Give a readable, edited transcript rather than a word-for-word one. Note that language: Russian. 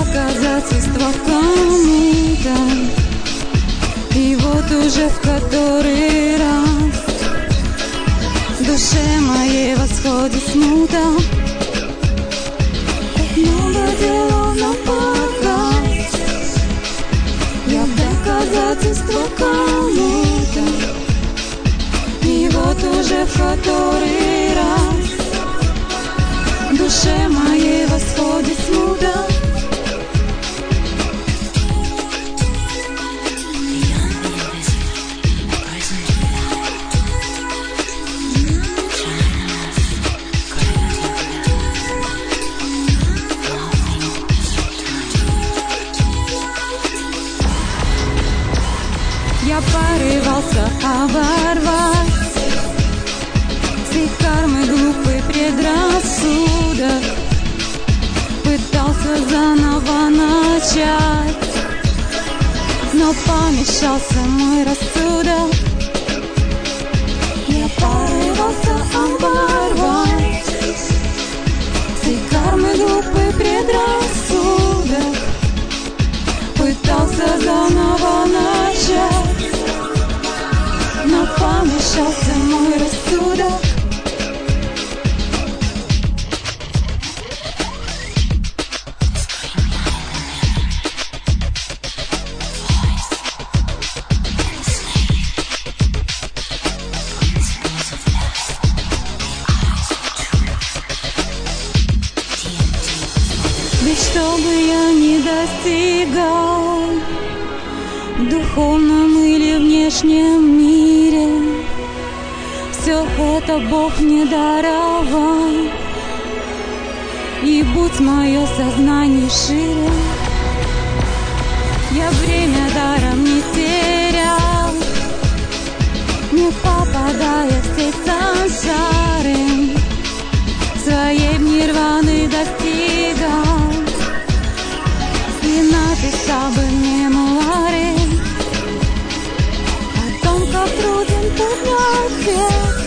доказательства кому-то. И вот уже в который раз в душе моей восходит смута. Так много делов на показ, я в доказательства кому-то. И вот уже в который раз в душе моей восходит смута. Я порывался оборвать все кармы, глупый предрассудок, пытался заново начать, но помешался мой рассудок. Я порывался оборвать все кармы, глупый предрассудок, пытался заново начать, но помешался мой рассудок. Ведь что бы я ни достигал в духовном или внешнем мире, все это Бог мне даровал. И будь мое сознание шире, я время даром не терял, не попадая в сеть сансары, своей нирваны достигал. И написал бы мемуары о том, как труден поднять вверх